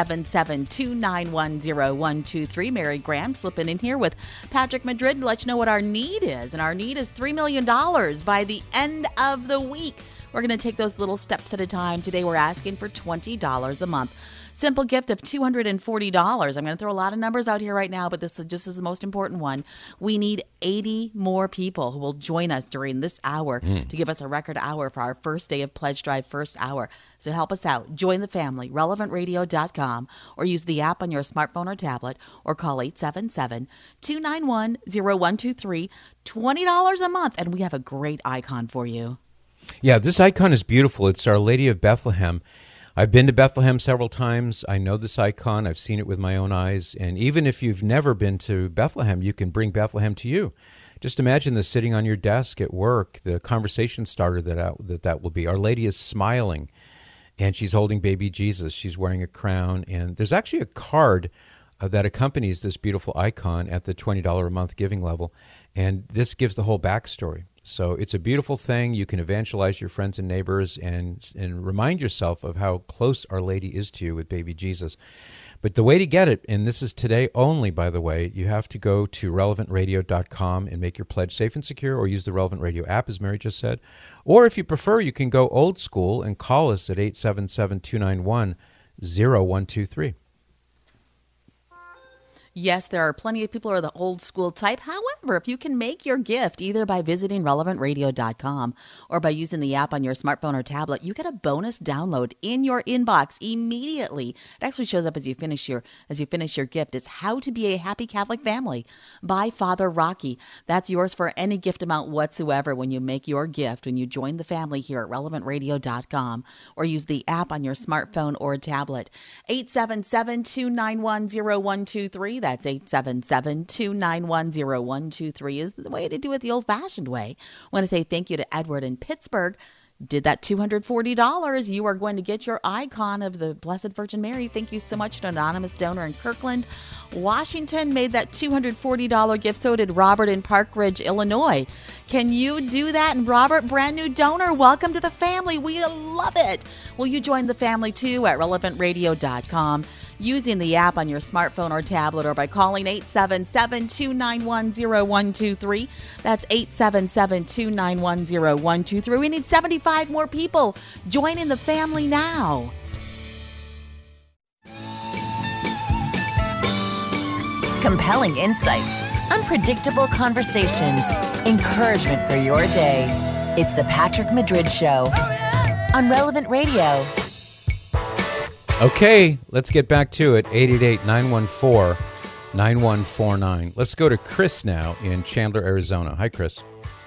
877-291-0123. Mary Graham slipping in here with Patrick Madrid to let you know what our need is. And our need is $3 million by the end of the week. We're going to take those little steps at a time. Today we're asking for $20 a month. Simple gift of $240. I'm going to throw a lot of numbers out here right now, but this just is the most important one. We need 80 more people who will join us during this hour to give us a record hour for our first day of Pledge Drive, first hour. So help us out. Join the family, relevantradio.com, or use the app on your smartphone or tablet, or call 877-291-0123. $20 a month, and we have a great icon for you. Yeah, this icon is beautiful. It's Our Lady of Bethlehem. I've been to Bethlehem several times. I know this icon. I've seen it with my own eyes. And even if you've never been to Bethlehem, you can bring Bethlehem to you. Just imagine this sitting on your desk at work, the conversation starter that will be. Our Lady is smiling, and she's holding baby Jesus. She's wearing a crown. And there's actually a card that accompanies this beautiful icon at the $20 a month giving level. And this gives the whole backstory. So it's a beautiful thing. You can evangelize your friends and neighbors and remind yourself of how close Our Lady is to you with baby Jesus. But the way to get it, and this is today only, by the way, you have to go to relevantradio.com and make your pledge safe and secure, or use the Relevant Radio app, as Mary just said. Or if you prefer, you can go old school and call us at 877-291-0123. Yes, there are plenty of people who are the old school type. However, if you can make your gift either by visiting relevantradio.com or by using the app on your smartphone or tablet, you get a bonus download in your inbox immediately. It actually shows up as you finish your gift. It's How to Be a Happy Catholic Family by Father Rocky. That's yours for any gift amount whatsoever when you make your gift, when you join the family here at relevantradio.com or use the app on your smartphone or tablet. 877-291-0123. That's 877-291-0123 is the way to do it the old-fashioned way. I want to say thank you to Edward in Pittsburgh. Did that $240. You are going to get your icon of the Blessed Virgin Mary. Thank you so much to an anonymous donor in Kirkland, Washington. Made that $240 gift. So did Robert in Park Ridge, Illinois. Can you do that? And Robert, brand new donor, welcome to the family. We love it. Will you join the family too at relevantradio.com? using the app on your smartphone or tablet, or by calling 877-291-0123. That's 877-291-0123. We need 75 more people. Join in the family now. Compelling insights, unpredictable conversations, encouragement for your day. It's the Patrick Madrid Show on Relevant Radio. Okay, let's get back to it. 888-914-9149. Let's go to Chris now in Chandler, Arizona. Hi, Chris.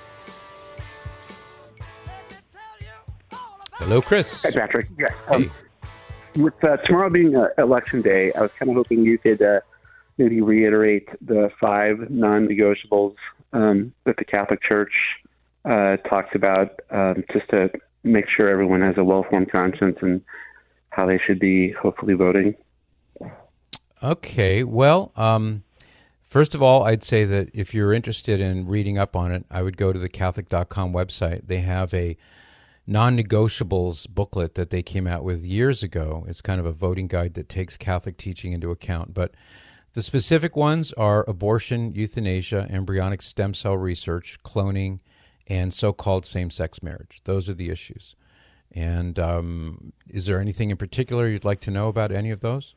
Hello, Chris. Hi, Patrick. Yes. Hey. With tomorrow being Election Day, I was kind of hoping you could maybe reiterate the 5 non-negotiables that the Catholic Church talks about, just to make sure everyone has a well-formed conscience and how they should be hopefully voting. Okay, well, first of all, I'd say that if you're interested in reading up on it, I would go to the Catholic.com website. They have a non-negotiables booklet that they came out with years ago. It's kind of a voting guide that takes Catholic teaching into account, but the specific ones are abortion, euthanasia, embryonic stem cell research, cloning, and so-called same-sex marriage. Those are the issues. And is there anything in particular you'd like to know about any of those?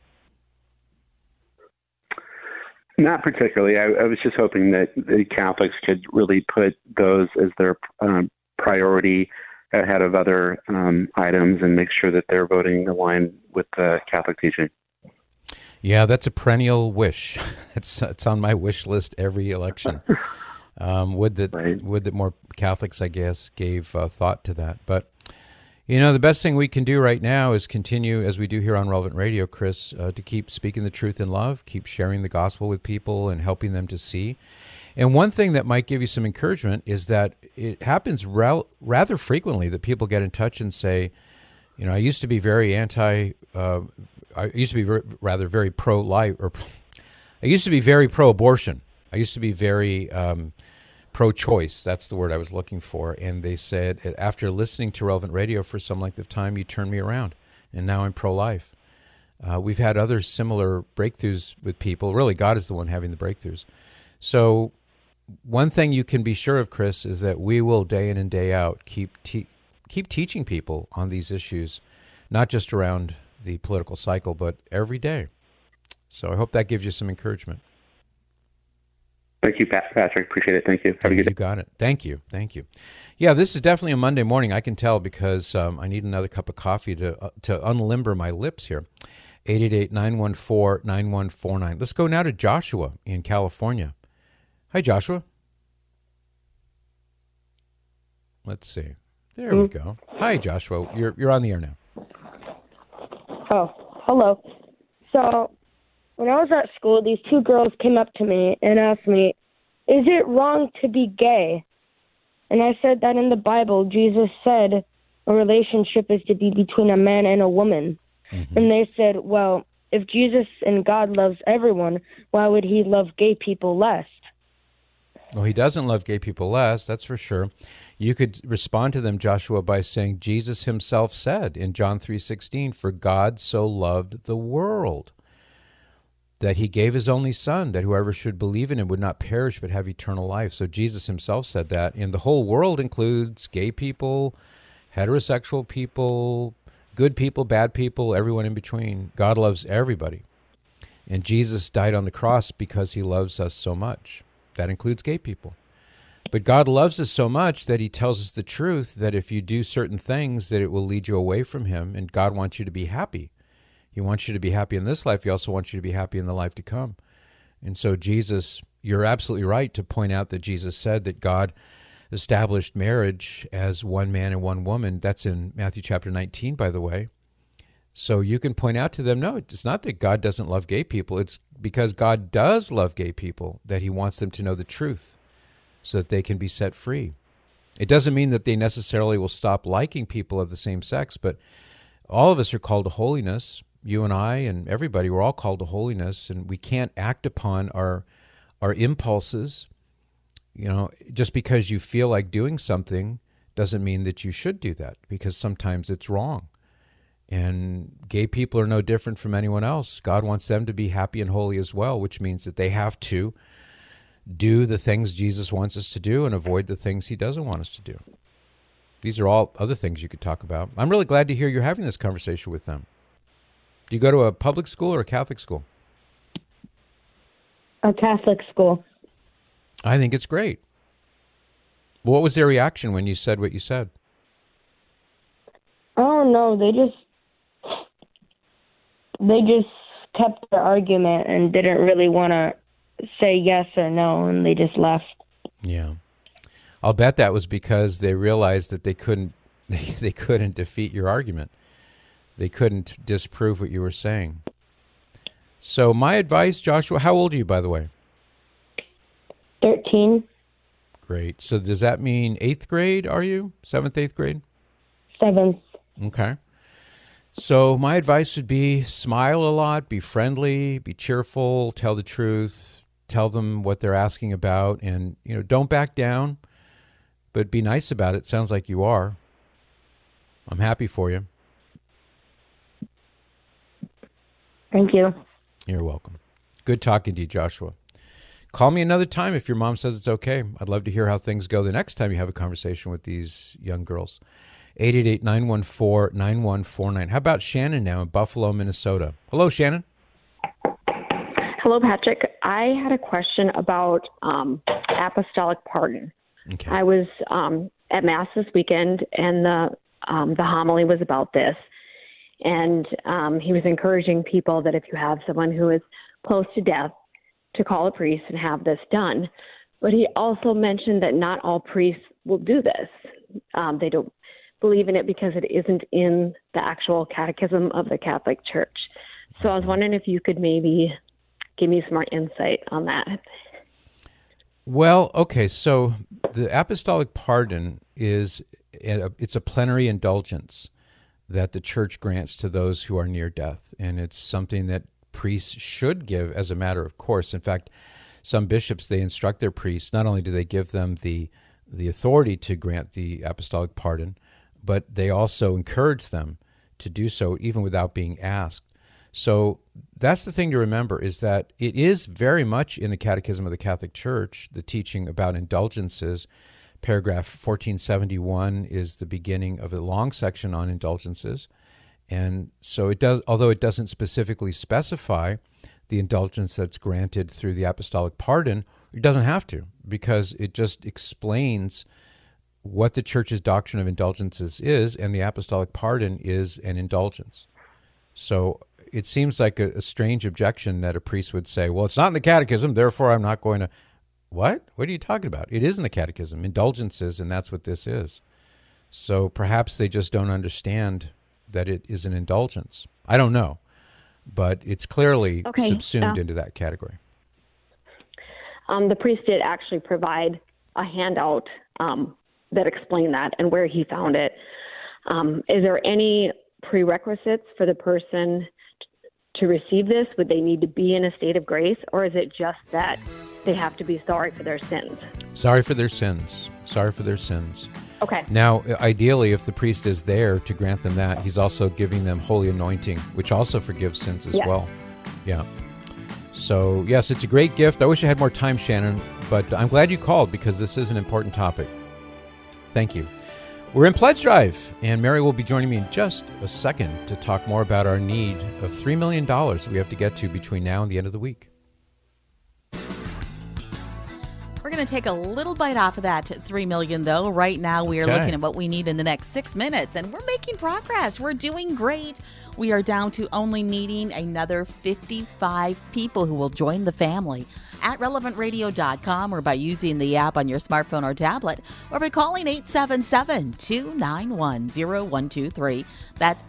Not particularly. I was just hoping that the Catholics could really put those as their priority ahead of other items and make sure that they're voting aligned with the Catholic teaching. Yeah, that's a perennial wish. It's on my wish list every election. Would that more Catholics, I guess, gave thought to that. But, you know, the best thing we can do right now is continue, as we do here on Relevant Radio, Chris, to keep speaking the truth in love, keep sharing the gospel with people and helping them to see. And one thing that might give you some encouragement is that it happens rather frequently that people get in touch and say, you know, I used to be very very pro-life, or I used to be very pro-abortion. I used to be very pro-choice. That's the word I was looking for. And they said, after listening to Relevant Radio for some length of time, you turned me around, and now I'm pro-life. We've had other similar breakthroughs with people. Really, God is the one having the breakthroughs. So one thing you can be sure of, Chris, is that we will day in and day out keep teaching people on these issues, not just around the political cycle, but every day. So I hope that gives you some encouragement. Thank you, Patrick. Appreciate it. Thank you. Have a good day. You got it. Thank you. Thank you. Yeah, this is definitely a Monday morning. I can tell because I need another cup of coffee to unlimber my lips here. 888-914-9149. Let's go now to Joshua in California. Hi, Joshua. Let's see. There we go. Hi, Joshua. You're on the air now. Oh, hello. So, when I was at school, these 2 girls came up to me and asked me, is it wrong to be gay? And I said that in the Bible, Jesus said a relationship is to be between a man and a woman. Mm-hmm. And they said, well, if Jesus and God loves everyone, why would he love gay people less? Well, he doesn't love gay people less, that's for sure. You could respond to them, Joshua, by saying Jesus himself said in John 3:16, for God so loved the world that he gave his only son, that whoever should believe in him would not perish but have eternal life. So Jesus himself said that. And the whole world includes gay people, heterosexual people, good people, bad people, everyone in between. God loves everybody. And Jesus died on the cross because he loves us so much. That includes gay people. But God loves us so much that he tells us the truth, that if you do certain things, that it will lead you away from him. And God wants you to be happy. He wants you to be happy in this life. He also wants you to be happy in the life to come. And so Jesus, you're absolutely right to point out that Jesus said that God established marriage as one man and one woman. That's in Matthew chapter 19, by the way. So you can point out to them, no, it's not that God doesn't love gay people. It's because God does love gay people that he wants them to know the truth so that they can be set free. It doesn't mean that they necessarily will stop liking people of the same sex, but all of us are called to holiness. You and I and everybody, we're all called to holiness, and we can't act upon our impulses. You know, just because you feel like doing something doesn't mean that you should do that, because sometimes it's wrong. And gay people are no different from anyone else. God wants them to be happy and holy as well, which means that they have to do the things Jesus wants us to do and avoid the things he doesn't want us to do. These are all other things you could talk about. I'm really glad to hear you're having this conversation with them. Do you go to a public school or a Catholic school? A Catholic school. I think it's great. What was their reaction when you said what you said? Oh, no, they just kept their argument and didn't really want to say yes or no, and they just left. Yeah. I'll bet that was because they realized that they couldn't defeat your argument. They couldn't disprove what you were saying. So my advice, Joshua, how old are you, by the way? 13. Great. So does that mean 8th grade, are you? 7th, 8th grade? 7th. Okay. So my advice would be smile a lot, be friendly, be cheerful, tell the truth, tell them what they're asking about, and don't back down, but be nice about it. Sounds like you are. I'm happy for you. Thank you. You're welcome. Good talking to you, Joshua. Call me another time if your mom says it's okay. I'd love to hear how things go the next time you have a conversation with these young girls. 888-914-9149. How about Shannon now in Buffalo, Minnesota? Hello, Shannon. Hello, Patrick. I had a question about apostolic pardon. Okay. I was at Mass this weekend, and the homily was about this. And he was encouraging people that if you have someone who is close to death, to call a priest and have this done. But he also mentioned that not all priests will do this. They don't believe in it because it isn't in the actual catechism of the Catholic Church. So I was wondering if you could maybe give me some more insight on that. Well, okay, so the apostolic pardon it's a plenary indulgence that the Church grants to those who are near death, and it's something that priests should give as a matter of course. In fact, some bishops, they instruct their priests, not only do they give them the authority to grant the apostolic pardon, but they also encourage them to do so even without being asked. So that's the thing to remember, is that it is very much in the Catechism of the Catholic Church, the teaching about indulgences. Paragraph 1471 is the beginning of a long section on indulgences. And so it does, although it doesn't specifically specify the indulgence that's granted through the apostolic pardon, it doesn't have to, because it just explains what the Church's doctrine of indulgences is, and the apostolic pardon is an indulgence. So it seems like a strange objection that a priest would say, well, it's not in the catechism, therefore I'm not going to... What? What are you talking about? It is in the catechism, indulgences, and that's what this is. So perhaps they just don't understand that it is an indulgence. I don't know, but it's clearly subsumed into that category. The priest did actually provide a handout that explained that and where he found it. Is there any prerequisites for the person to receive this? Would they need to be in a state of grace, or is it just that they have to be sorry for their sins? Sorry for their sins. Sorry for their sins. Okay. Now, ideally, if the priest is there to grant them that, he's also giving them holy anointing, which also forgives sins as well. Yeah. So, yes, it's a great gift. I wish I had more time, Shannon, but I'm glad you called because this is an important topic. Thank you. We're in Pledge Drive, and Mary will be joining me in just a second to talk more about our need of $3 million that we have to get to between now and the end of the week. We're going to take a little bite off of that $3 million, though. Right now, we are looking at what we need in the next 6 minutes, and we're making progress. We're doing great. We are down to only needing another 55 people who will join the family at relevantradio.com, or by using the app on your smartphone or tablet, or by calling 877-291-0123. That's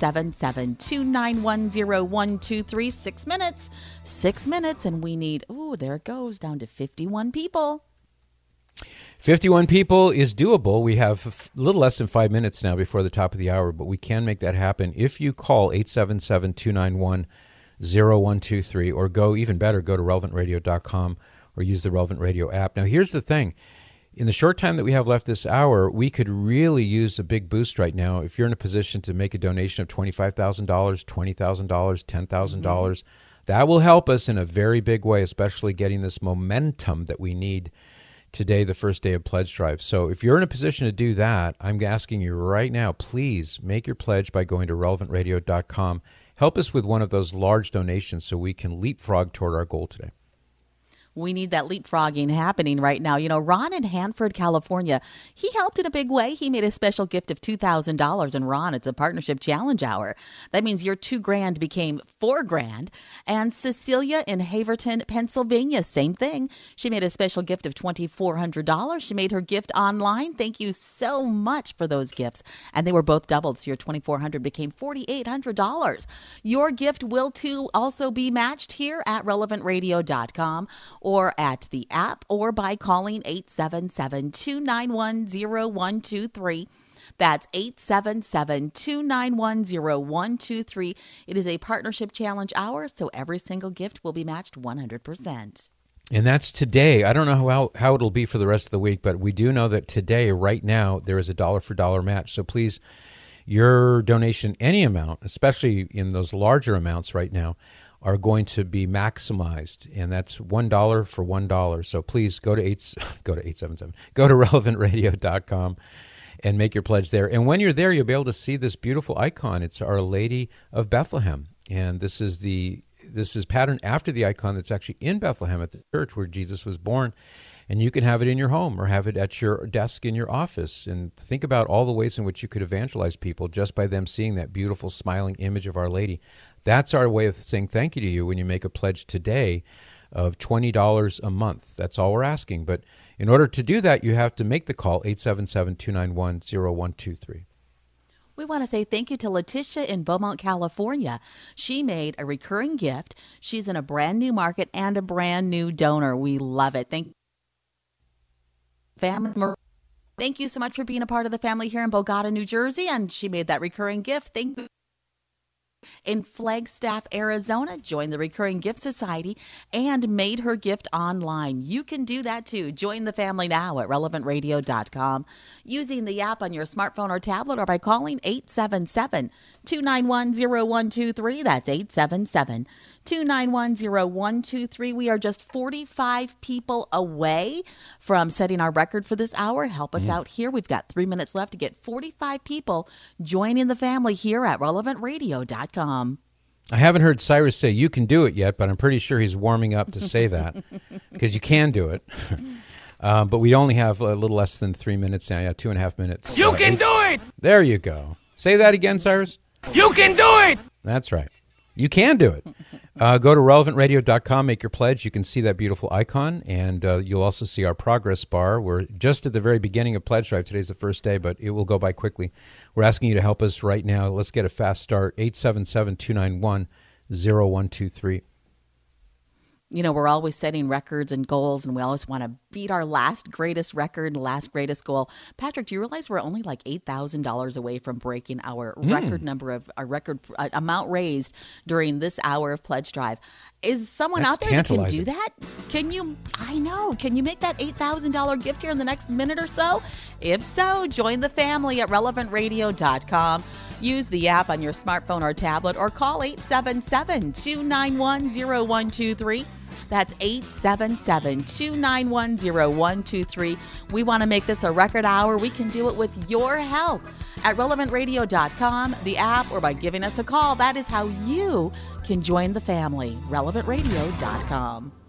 877-291-0123. 6 minutes. 6 minutes, and we need, there it goes, down to 51 people. 51 people is doable. We have a little less than 5 minutes now before the top of the hour, but we can make that happen if you call 877-291-0123, or go to relevantradio.com or use the Relevant Radio app. Now, here's the thing. in the short time that we have left this hour, we could really use a big boost right now. If you're in a position to make a donation of $25,000, $20,000, $10,000, that will help us in a very big way, especially getting this momentum that we need today, the first day of Pledge Drive. So if you're in a position to do that, I'm asking you right now, please make your pledge by going to relevantradio.com. Help us with one of those large donations so we can leapfrog toward our goal today. We need that leapfrogging happening right now. You know, Ron in Hanford, California, he helped in a big way. He made a special gift of $2,000. And Ron, it's a partnership challenge hour. That means your $2,000 became $4,000. And Cecilia in Haverton, Pennsylvania, same thing. She made a special gift of $2,400. She made her gift online. Thank you so much for those gifts. And they were both doubled. So your $2,400 became $4,800. Your gift will too also be matched here at relevantradio.com. or at the app, or by calling 877-291-0123. That's 877-291-0123. It is a partnership challenge hour, so every single gift will be matched 100%. And that's today. I don't know how it'll be for the rest of the week, but we do know that today, right now, there is a dollar-for-dollar match. So please, your donation, any amount, especially in those larger amounts right now, are going to be maximized, and that's $1 for $1. So please go to relevantradio.com and make your pledge there. And when you're there, you'll be able to see this beautiful icon. It's Our Lady of Bethlehem, and this is patterned after the icon that's actually in Bethlehem at the church where Jesus was born. And you can have it in your home or have it at your desk in your office. And think about all the ways in which you could evangelize people just by them seeing that beautiful smiling image of Our Lady. That's our way of saying thank you to you when you make a pledge today of $20 a month. That's all we're asking. But in order to do that, you have to make the call, 877-291-0123. We want to say thank you to Letitia in Beaumont, California. She made a recurring gift. She's in a brand new market and a brand new donor. We love it. Thank you so much for being a part of the family here in Bogota, New Jersey. And she made that recurring gift. Thank you. In Flagstaff, Arizona, joined the Recurring Gift Society and made her gift online. You can do that too. Join the family now at relevantradio.com using the app on your smartphone or tablet, or by calling 877-291-0123. That's 877-291-0123. We are just 45 people away from setting our record for this hour. Help us out here. We've got 3 minutes left to get 45 people joining the family here at relevantradio.com. I haven't heard Cyrus say you can do it yet, but I'm pretty sure he's warming up to say that because you can do it. But we only have a little less than 3 minutes now. Yeah, 2.5 minutes. You can do it! There you go. Say that again, Cyrus. You can do it! That's right. You can do it. Go to relevantradio.com, make your pledge. You can see that beautiful icon, and you'll also see our progress bar. We're just at the very beginning of Pledge Drive. Today's the first day, but it will go by quickly. We're asking you to help us right now. Let's get a fast start. 877-291-0123. You know, we're always setting records and goals, and we always want to beat our last greatest record, last greatest goal. Patrick, do you realize we're only like $8,000 away from breaking our record number of our record amount raised during this hour of Pledge Drive? Is someone out there that can do that? Can you? I know. Can you make that $8,000 gift here in the next minute or so? If so, join the family at relevantradio.com. Use the app on your smartphone or tablet, or call 877-291-0123. That's 877-291-0123. We want to make this a record hour. We can do it with your help at relevantradio.com, the app, or by giving us a call. That is how you can join the family. relevantradio.com.